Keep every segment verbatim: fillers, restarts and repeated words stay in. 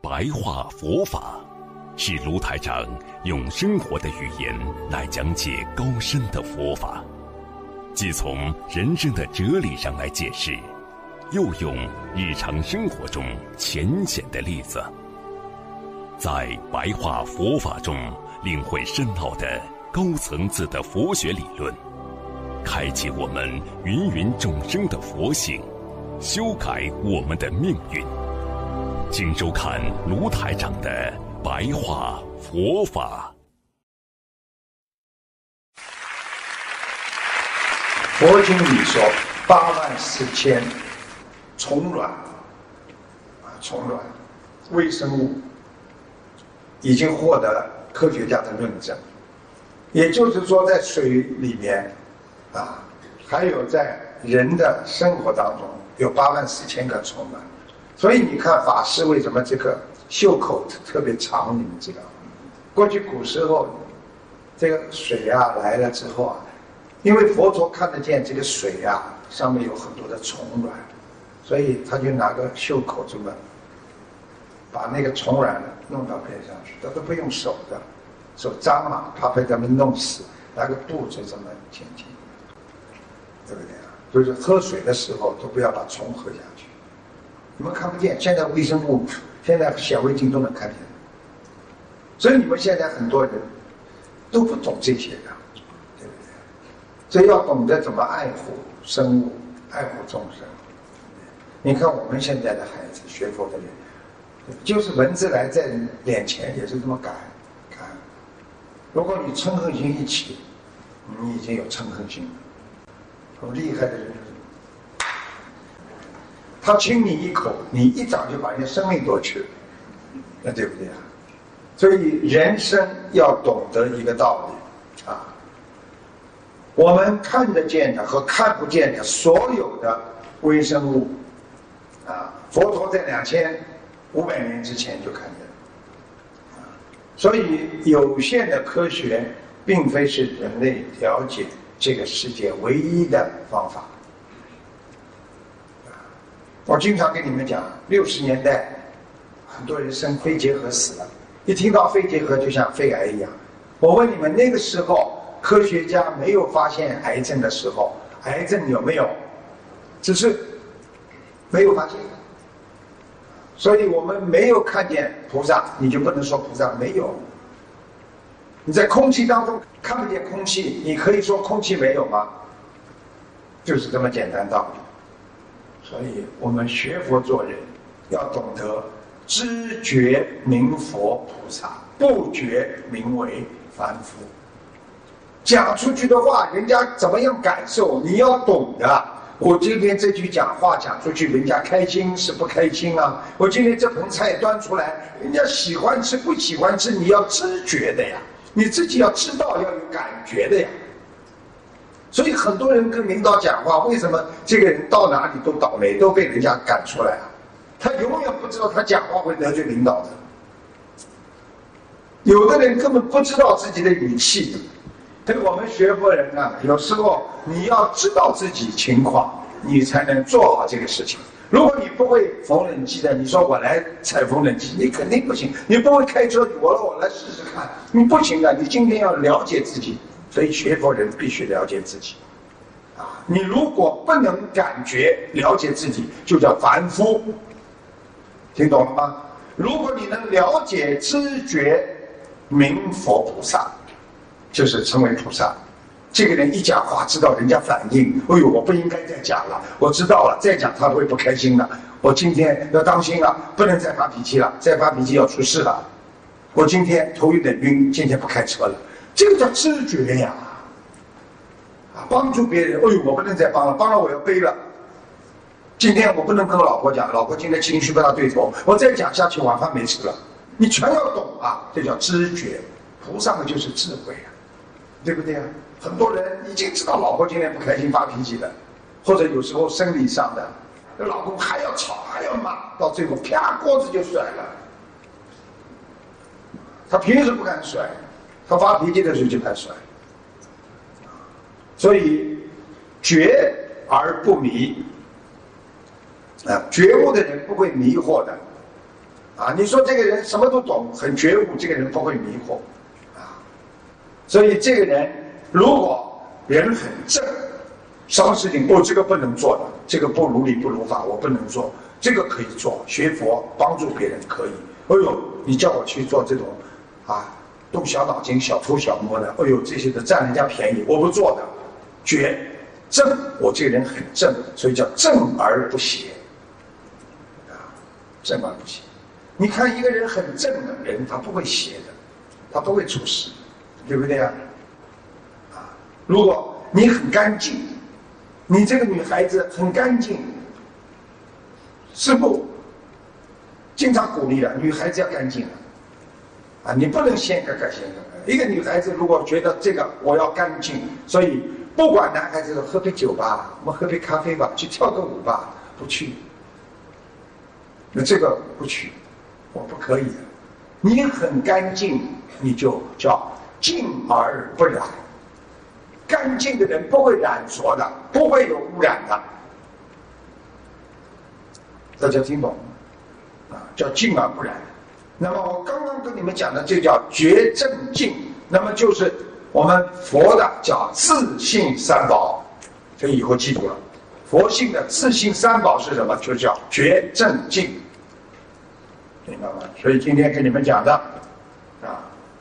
白话佛法，是卢台长用生活的语言来讲解高深的佛法，既从人生的哲理上来解释，又用日常生活中浅显的例子，在白话佛法中领会深奥的高层次的佛学理论，开启我们芸芸众生的佛性，修改我们的命运。请收看卢台长的白话佛法。 佛经里说八万四千虫卵啊，虫卵微生物已经获得科学家的论证，也就是说在水里面啊，还有在人的生活当中有八万四千个虫卵。所以你看法师为什么这个袖口特别长，你们知道吗？过去古时候这个水啊来了之后啊，因为佛陀看得见这个水啊上面有很多的虫卵，所以他就拿个袖口这么把那个虫卵弄到边上去，他都不用手的，手脏嘛，怕被他们弄死，拿个布就这么捡进，对不对啊？所以说喝水的时候都不要把虫喝下去。你们看不见，现在微生物，现在显微镜都能看见，所以你们现在很多人都不懂这些的，对不对？所以要懂得怎么爱护生物，爱护众生。你看我们现在的孩子学佛的人，就是文字来在脸前也是这么改改。如果你嗔恨心一起，你已经有嗔恨心了。很厉害的人，他亲你一口，你一掌就把人家生命夺去了，那对不对啊？所以人生要懂得一个道理啊，我们看得见的和看不见的所有的微生物啊，佛陀在两千五百年之前就看见了啊，所以有限的科学并非是人类了解这个世界唯一的方法。我经常跟你们讲，六十年代很多人生肺结核死了，一听到肺结核就像肺癌一样。我问你们，那个时候科学家没有发现癌症的时候，癌症有没有？只是没有发现。所以我们没有看见菩萨，你就不能说菩萨没有。你在空气当中看不见空气，你可以说空气没有吗？就是这么简单道理。所以我们学佛做人要懂得知觉名佛菩萨，不觉名为凡夫。讲出去的话人家怎么样感受你要懂的。我今天这句讲话讲出去人家开心是不开心啊，我今天这盆菜端出来人家喜欢吃不喜欢吃，你要知觉的呀，你自己要知道，要有感觉的呀。所以很多人跟领导讲话，为什么这个人到哪里都倒霉，都被人家赶出来啊？他永远不知道他讲话会得罪领导的。有的人根本不知道自己的语气。所以我们学佛人啊，有时候你要知道自己情况，你才能做好这个事情。如果你不会缝纫机的，你说我来踩缝纫机，你肯定不行。你不会开车，我说我来试试看，你不行的。你今天要了解自己。所以学佛人必须了解自己，啊，你如果不能感觉了解自己，就叫凡夫，听懂了吗？如果你能了解知觉名佛菩萨，就是成为菩萨。这个人一讲话知道人家反应，哎呦，我不应该再讲了，我知道了，再讲他会不开心了，我今天要当心了，不能再发脾气了，再发脾气要出事了，我今天头有点晕，今天不开车了。这个叫知觉呀，啊，帮助别人。哎呦，我不能再帮了，帮了我要背了。今天我不能跟我老婆讲，老婆今天情绪不大对头，我再讲下去晚饭没吃了。你全要懂啊，这叫知觉。菩萨的就是智慧啊，对不对啊？很多人已经知道老婆今天不开心发脾气的，或者有时候生理上的，老公还要吵还要骂，到最后啪锅子就甩了。他平时不敢甩。他发脾气的时候就开始，所以觉而不迷啊，觉悟的人不会迷惑的啊，你说这个人什么都懂，很觉悟，这个人不会迷惑，啊，所以这个人如果人很正，什么事情哦这个不能做的，这个不如理不如法，我不能做，这个可以做，学佛帮助别人可以。哎呦，你叫我去做这种啊动小脑筋、小偷小摸的，哎呦这些的占人家便宜，我不做的。觉正，我这个人很正，所以叫正而不邪，啊，正而不邪。你看一个人很正的人，他不会邪的，他不会出事，对不对呀？啊，如果你很干净，你这个女孩子很干净，师父经常鼓励的，女孩子要干净啊，你不能先干干先干。一个女孩子如果觉得这个我要干净，所以不管男孩子喝杯酒吧，我们喝杯咖啡吧，去跳个舞吧，不去，那这个不去。我不可以的，你很干净，你就叫净而不染。干净的人不会染浊的，不会有污染的。大家听懂吗？啊，叫净而不染。那么我刚刚跟你们讲的，这叫觉正净，那么就是我们佛的叫自性三宝，所以以后记住了，佛性的自性三宝是什么？就叫觉正净。明白吗？所以今天跟你们讲的，啊，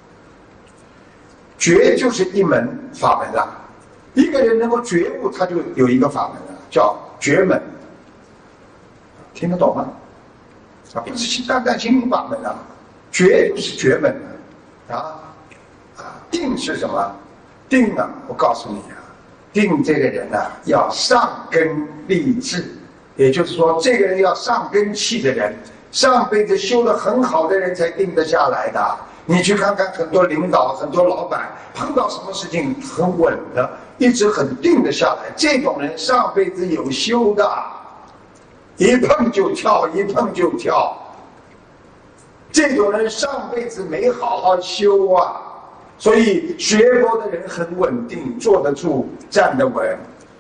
觉就是一门法门了。一个人能够觉悟，他就有一个法门了，叫觉门。听得懂吗？啊，不是单单心灵法门啊，觉就是觉门啊，啊，定是什么？定啊，我告诉你啊，定这个人啊，要上根立志，也就是说，这个人要上根器的人。上辈子修得很好的人才定得下来的。你去看看很多领导、很多老板，碰到什么事情很稳的，一直很定得下来。这种人上辈子有修的，一碰就跳，一碰就跳。这种人上辈子没好好修啊，所以学佛的人很稳定，坐得住，站得稳，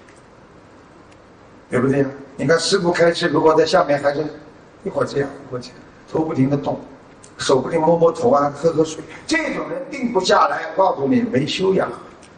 对不对？你看师父开示，如果在下面还是。一会儿这样，一会儿这样，头不停地动，手不停摸摸头啊，喝喝水，这种人定不下来，告诉你没修养，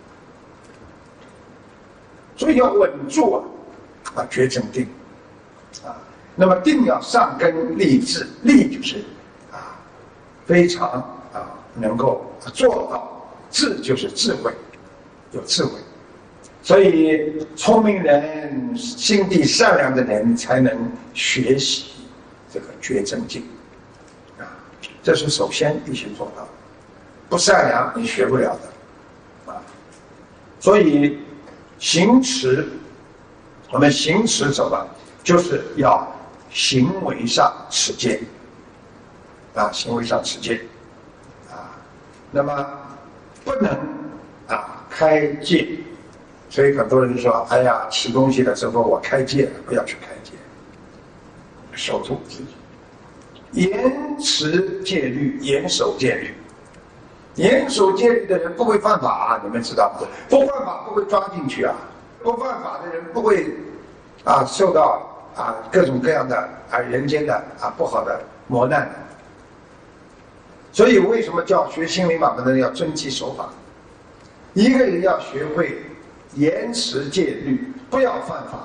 所以要稳住啊，啊，觉正定，啊，那么定要上根立志，立就是啊，非常啊能够做到，智就是智慧，有智慧，所以聪明人、心地善良的人才能学习。这个觉正净，啊，这是首先必须做到的，不善良你学不了的，啊，所以行持，我们行持什么？就是要行为上持戒，啊，行为上持戒，啊，那么不能啊开戒，所以很多人说，哎呀，吃东西的时候我开戒了，不要去开戒。守住自己，严持戒律，严守戒律。严守戒律的人不会犯法啊，你们知道不？不犯法不会抓进去啊，不犯法的人不会啊受到啊各种各样的啊人间的啊不好的磨难。所以为什么叫学心灵法门的人要遵纪守法？一个人要学会严持戒律，不要犯法。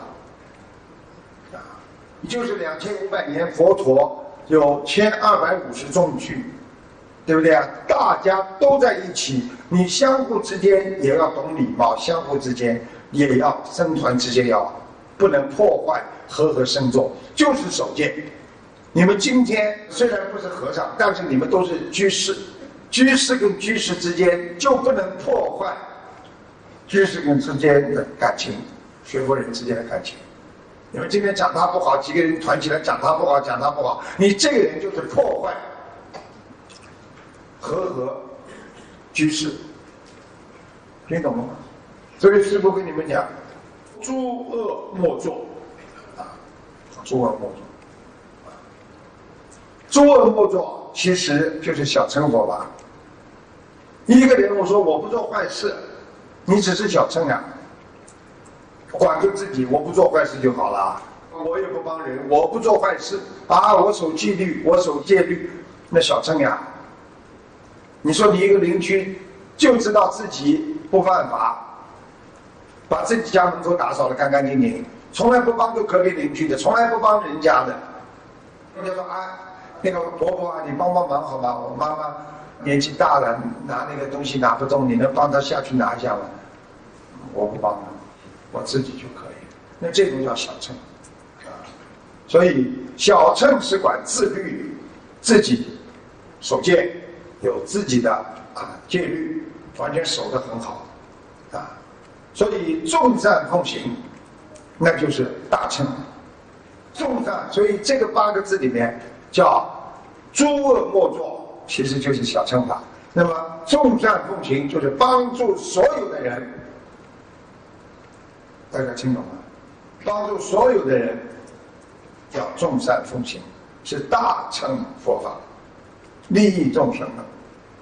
就是两千五百年，佛陀有千二百五十众句，对不对啊？大家都在一起，你相互之间也要懂礼貌，相互之间也要僧团之间要不能破坏和合僧众，就是守戒。你们今天虽然不是和尚，但是你们都是居士，居士跟居士之间就不能破坏居士跟之间的感情，学佛人之间的感情。你们今天讲他不好，几个人团起来讲他不好，讲他不好，你这个人就是破坏和合居士，听懂了吗？所以师父跟你们讲，诸恶莫作，啊，诸恶莫作，啊，诸恶莫作，其实就是小乘佛法。一个人我说我不做坏事，你只是小乘啊。管住自己，我不做坏事就好了。 我也不帮人，我不做坏事啊，我守纪律，我守戒律，那小乘呀。你说你一个邻居就知道自己不犯法，把自己家门口打扫得干干净净，从来不帮助隔壁邻居的，从来不帮人家的。人家说啊，那个婆婆啊，你帮帮忙好吗？我妈妈年纪大了，拿那个东西拿不动，你能帮她下去拿一下吗？我不帮她，我自己就可以。那这种叫小乘啊。所以小乘是管自律，自己守戒，有自己的啊戒律，完全守得很好啊。所以众善奉行，那就是大乘。众善，所以这个八个字里面叫诸恶莫作，其实就是小乘法。那么众善奉行就是帮助所有的人，大家听懂吗？帮助所有的人叫众善奉行，是大乘佛法，利益众生的。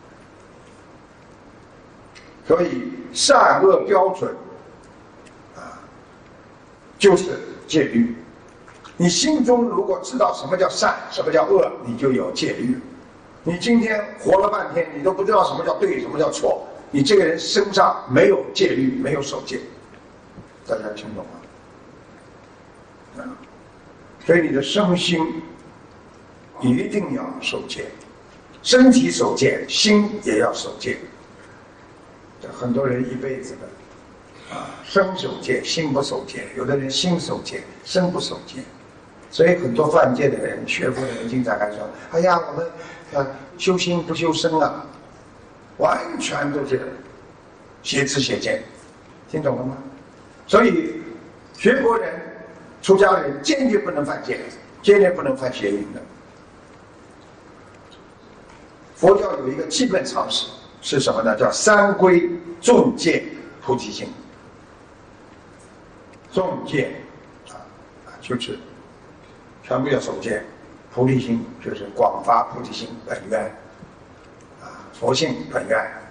所以善恶标准啊，就是戒律。你心中如果知道什么叫善，什么叫恶，你就有戒律。你今天活了半天，你都不知道什么叫对，什么叫错，你这个人身上没有戒律，没有守戒。大家听懂吗？啊，所以你的身心一定要守戒，身体守戒，心也要守戒。这很多人一辈子的啊，身守戒，心不守戒；有的人心守戒，身不守戒。所以很多犯戒的人、学佛的人经常还说：“哎呀，我们呃修心不修身啊，完全都是邪知邪见。”听懂了吗？所以学佛人、出家人坚决不能犯戒，坚决不能犯邪淫的。佛教有一个基本常识是什么呢？叫三归众戒菩提心。众戒啊啊，就是全部要守戒，菩提心就是广发菩提心本愿啊，佛性本愿。